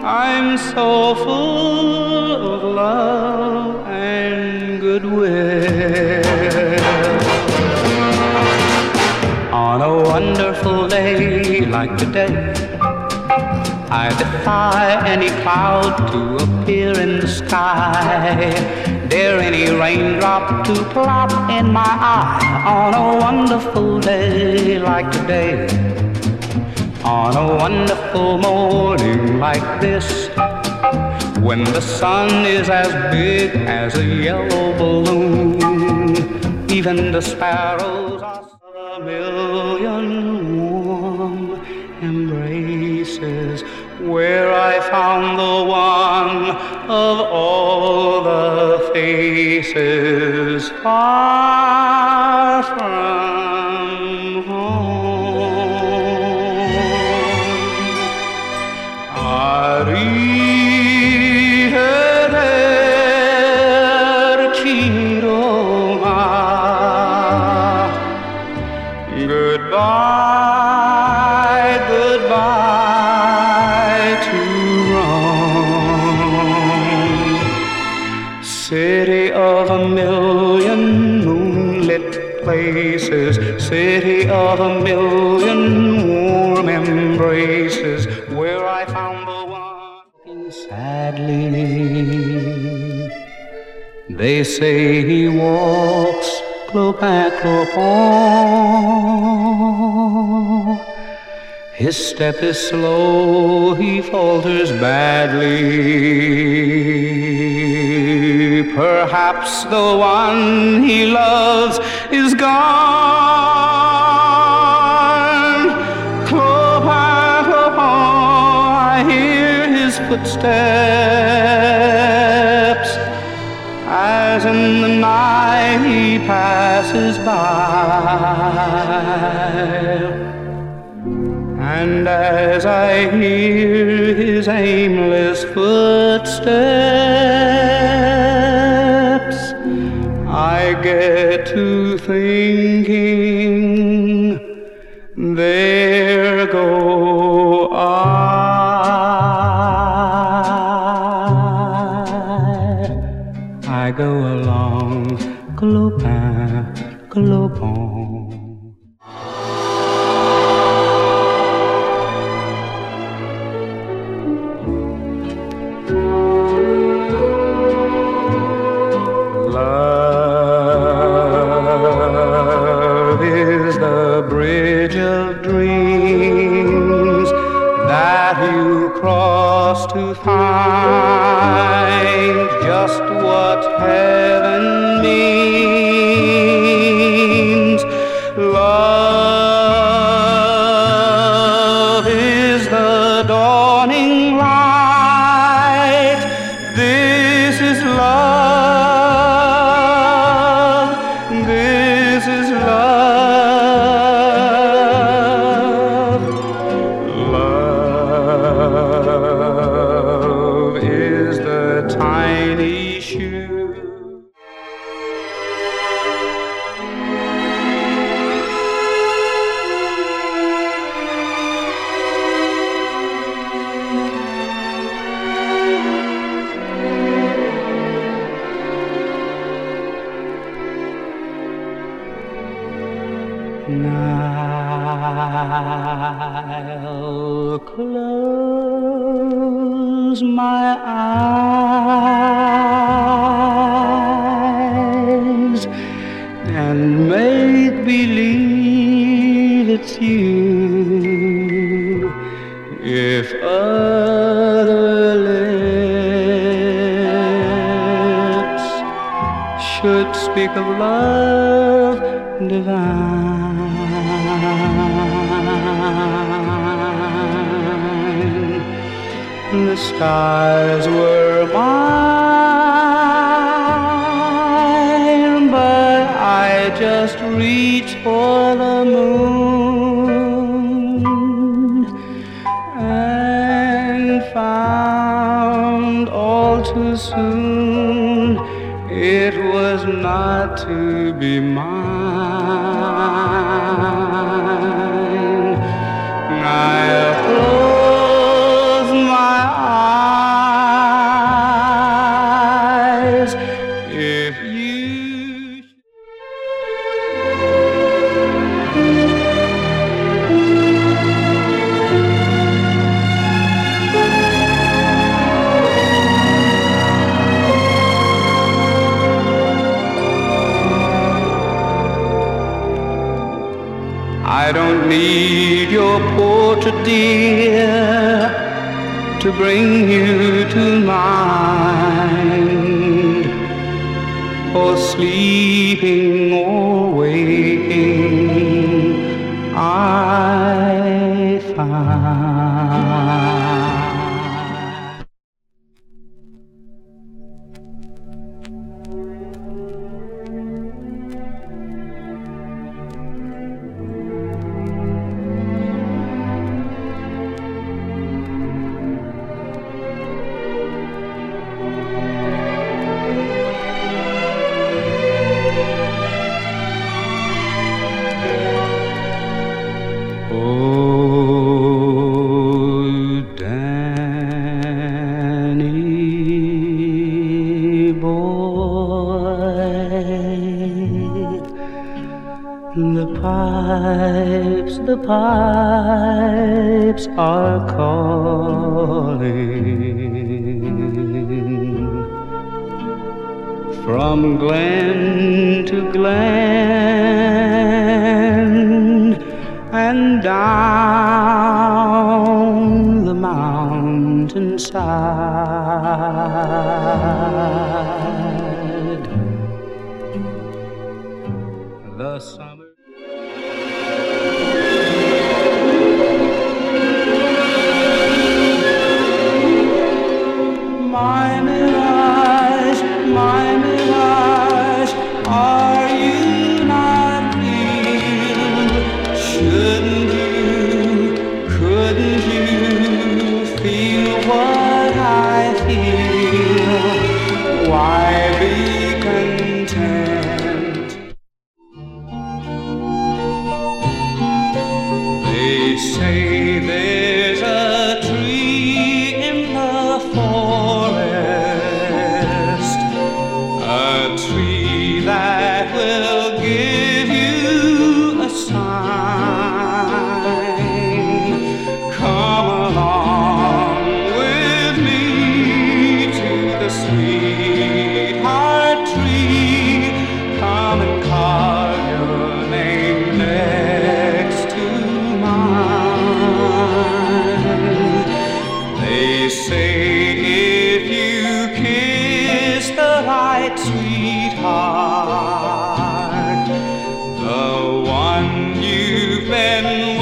I'm so full of love and goodwill. On a wonderful day like today, I defy any cloud to appear in the sky, dare any raindrop to plop in my eye. On a wonderful day like today, on a wonderful morning like this, when the sun is as big as a yellow balloon, even the sparrows are a million warm embraces, where I found the one of all the faces, far from home. Arrivederci Roma, goodbye, goodbye to Rome, city of a million moonlit places, city of a million warm embraces, where I found the one. Sadly, they say he walks clopin-clopin. His step is slow, he falters badly. Perhaps the one he loves is gone. Clopin-clopin, I hear his footsteps as in the night he passes by. And as I hear his aimless footsteps, I get to thinking, there go I go along clopin-clopin. Love is the bridge of dreams that you cross to find just what heaven means. Love is the dawning light. This is love. This is love. Love is the tiny shoe. I'll close my eyes and make believe it's you. If other lips should speak of love divine, the skies were mine, but I just reached for the moon and found all too soon it was not to be mine. I'll close my eyes need your portrait, dear, to bring you to mind, for sleeping or waking I find. The pipes are calling from glen to glen and down the mountainside. The summer my mirage, are you not real? Shouldn't you, couldn't you feel what I feel? Why be content? They say there's a tree in the forest, a tree that will give you a sign. Come along with me to the sweetheart tree. Come and carve your name next to mine. They say if you kiss the right sweetheart, the one you've been